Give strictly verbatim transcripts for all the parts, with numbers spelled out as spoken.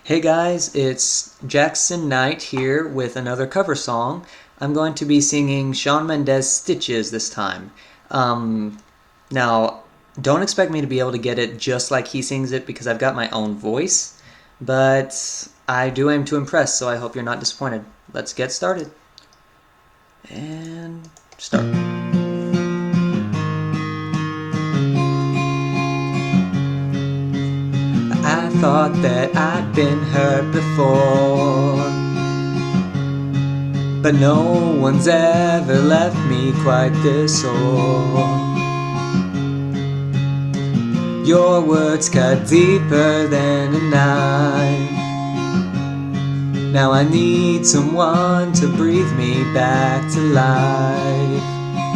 Hey guys, it's Jackson Knight here with another cover song. I'm going to be singing Shawn Mendes' Stitches this time. Um, now, don't expect me to be able to get it just like he sings it because I've got my own voice, but I do aim to impress, so I hope you're not disappointed. Let's get started. And start. I thought that I'd been hurt before, but no one's ever left me quite this sore. Your words cut deeper than a knife. Now I need someone to breathe me back to life.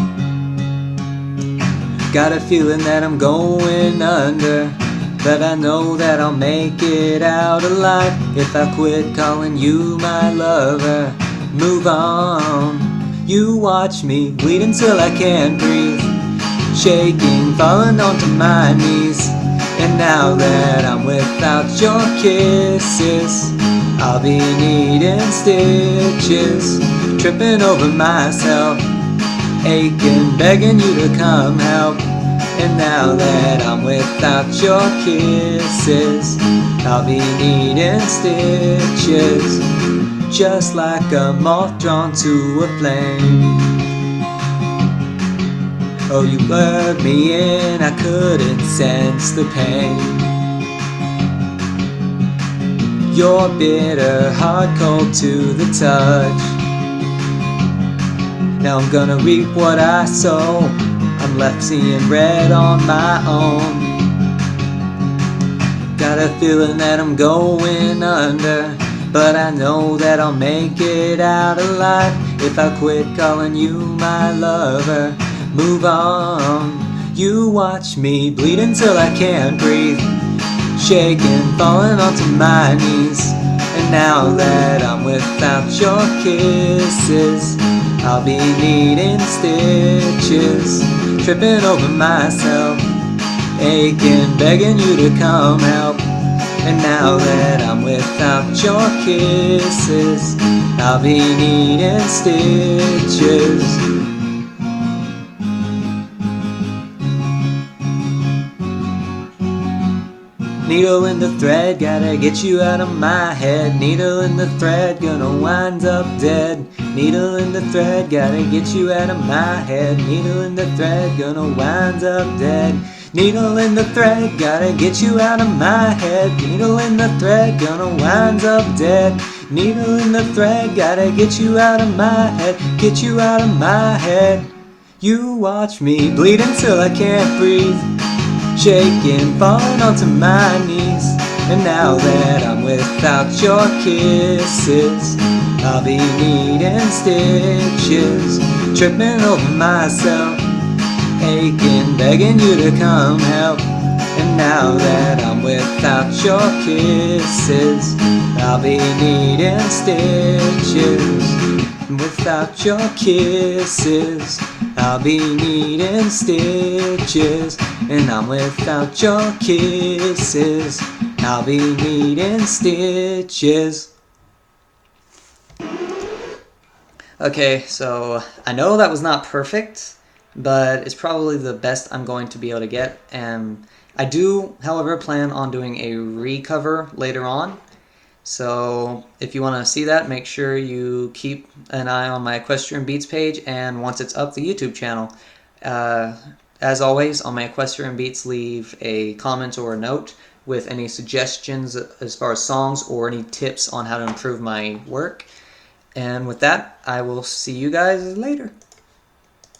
Got a feeling that I'm going under, but I know that I'll make it out alive if I quit calling you my lover. Move on. You watch me bleed until I can't breathe, shaking, falling onto my knees. And now that I'm without your kisses, I'll be needing stitches, tripping over myself, aching, begging you to come help. And now that I'm without your kisses, I'll be needing stitches, just like a moth drawn to a flame. Oh, you lured me in, I couldn't sense the pain. You're bitter, hard, cold to the touch. Now I'm gonna reap what I sow. I'm left seeing red on my own. Got a feeling that I'm going under, but I know that I'll make it out alive if I quit calling you my lover. Move on. You watch me bleed until I can't breathe, shaking, falling onto my knees. And now that I'm without your kisses, I'll be needing stitches, tripping over myself, aching, begging you to come help. And now that I'm without your kisses, I'll be needing stitches. Needle in the thread, gotta get you out of my head. Needle in the thread, gonna wind up dead. Needle in the thread, gotta get you out of my head. Needle in the thread, gonna wind up dead. Needle in the thread, gotta get you out of my head. Needle in the thread, gonna wind up dead. Needle in the thread, gotta get you out of my head. Get you out of my head. You watch me bleed until I can't breathe, shaking, falling onto my knees. And now that I'm without your kisses, I'll be needing stitches, tripping over myself, aching, begging you to come help. And now that I'm without your kisses, I'll be needing stitches. And without your kisses, I'll be needing stitches. And I'm without your kisses, I'll be needing stitches. Okay, so I know that was not perfect, but it's probably the best I'm going to be able to get. And I do, however, plan on doing a recover later on. So if you want to see that, make sure you keep an eye on my Equestrian Beats page, and once it's up, the YouTube channel. Uh, as always, on my Equestrian Beats, leave a comment or a note with any suggestions as far as songs or any tips on how to improve my work. And with that, I will see you guys later.